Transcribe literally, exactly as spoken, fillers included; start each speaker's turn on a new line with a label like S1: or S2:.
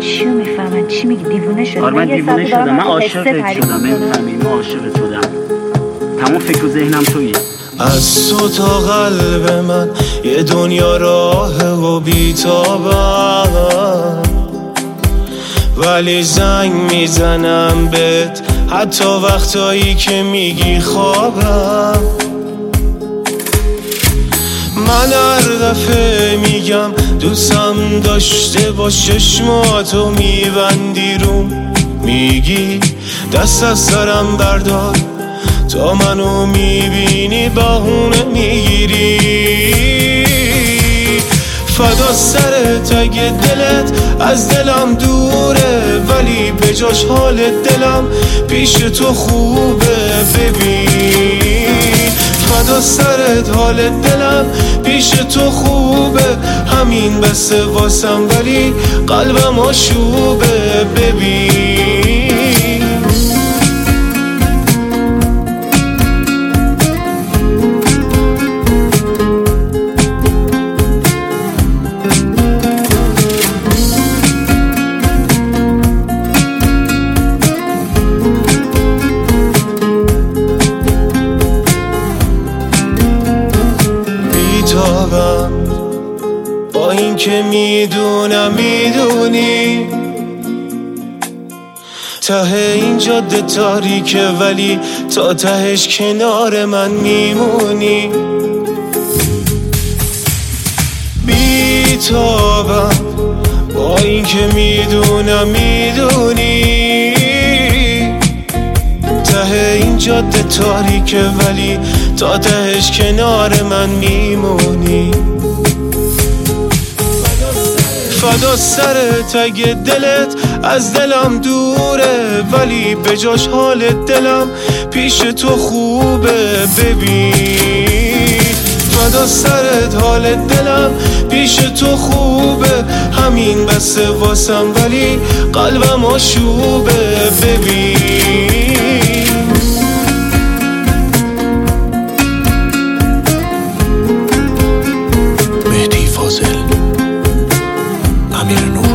S1: چی رو میفهمن؟ چی میگی؟ دیوونه شدم؟
S2: آره من دیوونه شدم، من عاشقت شدم، نمیفهمی؟ من عاشقت شدم، تمام فکر و ذهنم تویی.
S3: از تو تا قلب من یه دنیا راهه و بیتابم، ولی زنگ میزنم بهت حتی وقتایی که میگی خوابم. من هر دفعه میگم دوستم داشته باش، چشماتو میبندی روم، میگی دست از سرم بردار، تا منو میبینی بهونه میگیری. فدا سرت اگه دلت از دلم دوره، ولی به جاش حال دلم پیش تو خوبه. ببین فدا سرت حال دلم پیش تو خوبه، همین بسه واسم ولی قلبم آشوبه. ببین با این که میدونم میدونی ته این جاده تاریکه، ولی تا تهش کنار من میمونی. بیتابم با این که میدونم میدونی ته این جاده تاریکه، ولی تا تهش کنار من میمونی. فدا سرت اگه دلت از دلم دوره، ولی به جاش حال دلم پیش تو خوبه. ببین فدا سرت حال دلم پیش تو خوبه، همین بسه واسم ولی قلبم آشوبه. ببین مهدی فاضل، امیر نور.